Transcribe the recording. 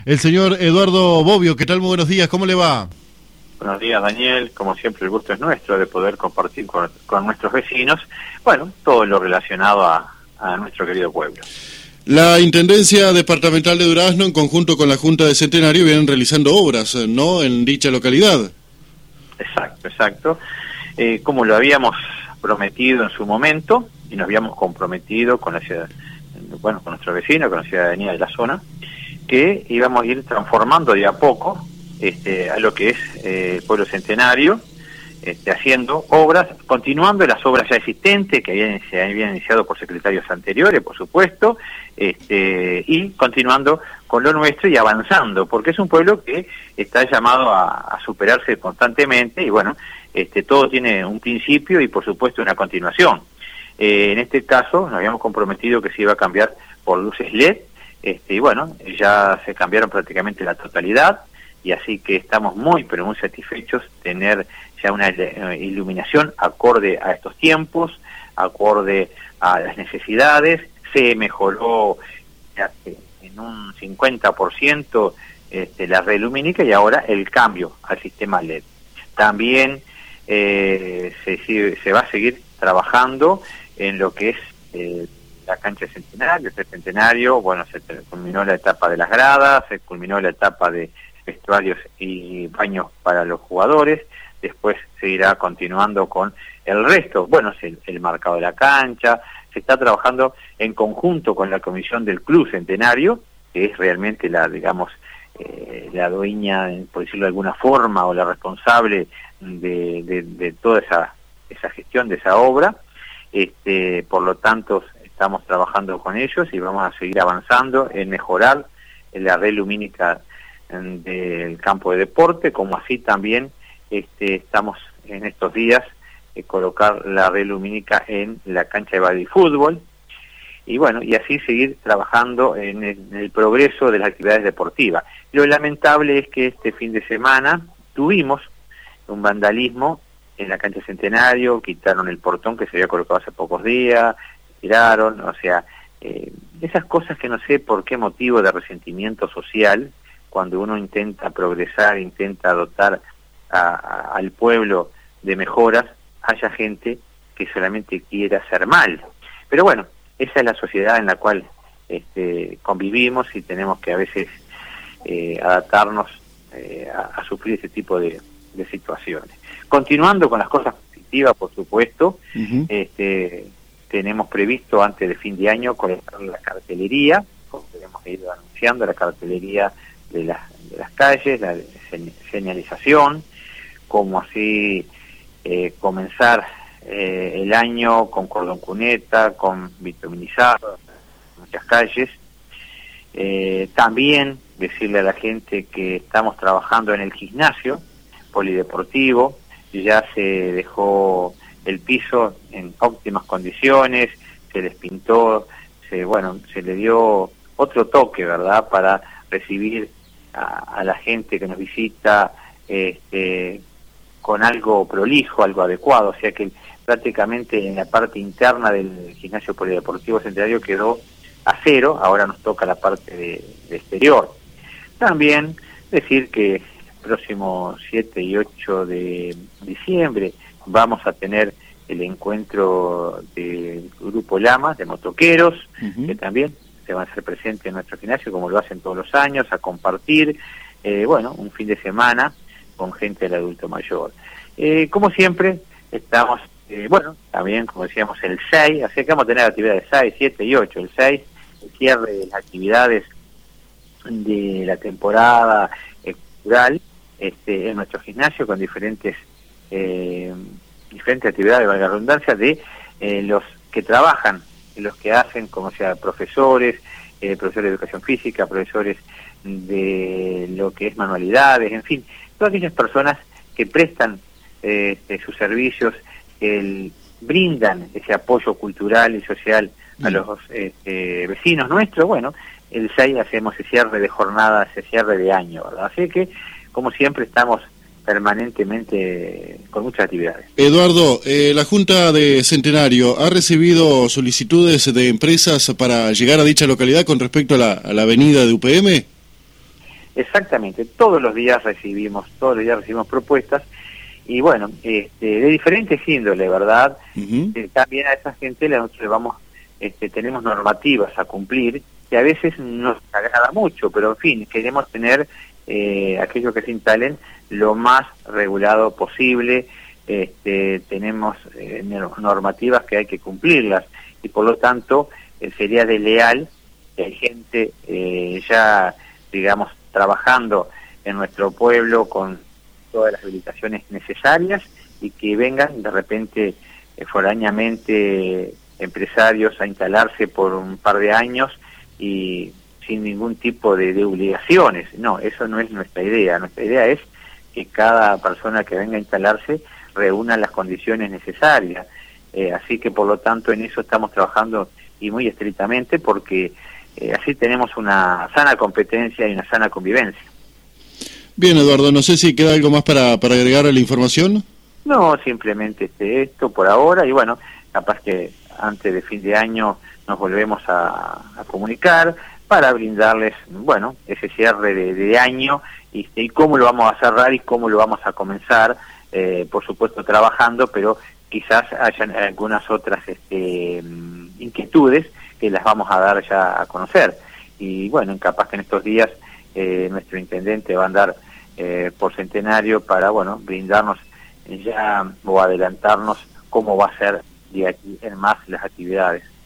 el señor Eduardo Bobbio. ¿Qué tal? Muy buenos días, ¿cómo le va? Buenos días, Daniel. Como siempre, el gusto es nuestro de poder compartir con nuestros vecinos, bueno, todo lo relacionado a nuestro querido pueblo. La Intendencia Departamental de Durazno, en conjunto con la Junta de Centenario, vienen realizando obras, ¿no?, en dicha localidad. Exacto. Como lo habíamos prometido en su momento, y nos habíamos comprometido con la ciudad, con nuestro vecino, con la ciudadanía de la zona, que íbamos a ir transformando de a poco a lo que es el pueblo centenario, haciendo obras, continuando las obras ya existentes que se habían iniciado por secretarios anteriores, por supuesto, y continuando con lo nuestro y avanzando, porque es un pueblo que está llamado a superarse constantemente y bueno, todo tiene un principio y por supuesto una continuación. En este caso nos habíamos comprometido que se iba a cambiar por luces LED, y bueno, ya se cambiaron prácticamente la totalidad, y así que estamos muy pero muy satisfechos de tener ya una iluminación acorde a estos tiempos, acorde a las necesidades. Se mejoró en un 50% la red lumínica y ahora el cambio al sistema LED. También se va a seguir trabajando en lo que es la cancha de Centenario, el Centenario. Bueno, se culminó la etapa de las gradas, se culminó la etapa de vestuarios y baños para los jugadores. Después se irá continuando con el resto. Bueno, es el marcado de la cancha. Se está trabajando en conjunto con la comisión del Club Centenario, que es realmente la la dueña, por decirlo de alguna forma, o la responsable de toda esa gestión de esa obra. Por lo tanto, estamos trabajando con ellos y vamos a seguir avanzando en mejorar la red lumínica del campo de deporte, como así también estamos en estos días colocar la red lumínica en la cancha de badifútbol, y bueno, y así seguir trabajando en el progreso de las actividades deportivas. Lo lamentable es que este fin de semana tuvimos un vandalismo en la cancha Centenario, quitaron el portón que se había colocado hace pocos días, tiraron, o sea, esas cosas que no sé por qué motivo de resentimiento social, cuando uno intenta progresar, intenta dotar al pueblo de mejoras, haya gente que solamente quiera hacer mal. Pero bueno, esa es la sociedad en la cual convivimos y tenemos que a veces adaptarnos a sufrir ese tipo de situaciones. Continuando con las cosas positivas, por supuesto, tenemos previsto antes de fin de año colocar la cartelería, como hemos ido anunciando, la cartelería de las calles, la señalización, como así comenzar el año con cordón cuneta, con bituminizado en muchas calles. También decirle a la gente que estamos trabajando en el gimnasio polideportivo, ya se dejó el piso en óptimas condiciones, se les pintó, se le dio otro toque, ¿verdad?, para recibir a la gente que nos visita con algo prolijo, algo adecuado, o sea que prácticamente en la parte interna del gimnasio polideportivo Centenario quedó a cero, ahora nos toca la parte de exterior. También decir que el próximo 7 y 8 de diciembre vamos a tener el encuentro del Grupo Lamas de motoqueros, que también se van a hacer presentes en nuestro gimnasio, como lo hacen todos los años, a compartir, un fin de semana con gente del adulto mayor. Como siempre, estamos, también, como decíamos, el 6, así que vamos a tener actividades 6, 7 y 8. El 6, el cierre de las actividades de la temporada cultural en nuestro gimnasio, con diferentes actividades, valga la redundancia, de los que trabajan, los que hacen, como sea, profesores de educación física, profesores de lo que es manualidades, en fin, todas aquellas personas que prestan sus servicios, brindan ese apoyo cultural y social a los vecinos nuestros. Bueno, el 6 hacemos ese cierre de jornada, ese cierre de año, ¿verdad? Así que, como siempre, estamos permanentemente con muchas actividades. Eduardo, la Junta de Centenario ha recibido solicitudes de empresas para llegar a dicha localidad con respecto a la avenida de UPM. Exactamente, todos los días recibimos propuestas, y bueno, de diferentes índoles, ¿verdad? También a esa gente nosotros le vamos, tenemos normativas a cumplir, que a veces nos agrada mucho, pero en fin, queremos tener aquellos que se instalen lo más regulado posible. Tenemos normativas que hay que cumplirlas, y por lo tanto sería desleal que hay gente ya, digamos, trabajando en nuestro pueblo con todas las habilitaciones necesarias, y que vengan de repente foráneamente empresarios a instalarse por un par de años y sin ningún tipo de obligaciones. No, eso no es nuestra idea. Nuestra idea es que cada persona que venga a instalarse reúna las condiciones necesarias. Así que por lo tanto en eso estamos trabajando, y muy estrictamente, porque así tenemos una sana competencia y una sana convivencia. Bien, Eduardo, no sé si queda algo más para agregar a la información. No, simplemente esto por ahora, y bueno, capaz que antes de fin de año nos volvemos a comunicar para brindarles, bueno, ese cierre de año, y cómo lo vamos a cerrar y cómo lo vamos a comenzar, por supuesto trabajando, pero quizás hayan algunas otras inquietudes que las vamos a dar ya a conocer. Y bueno, capaz que en estos días nuestro intendente va a andar por Centenario para, bueno, brindarnos ya o adelantarnos cómo va a ser de aquí en más las actividades.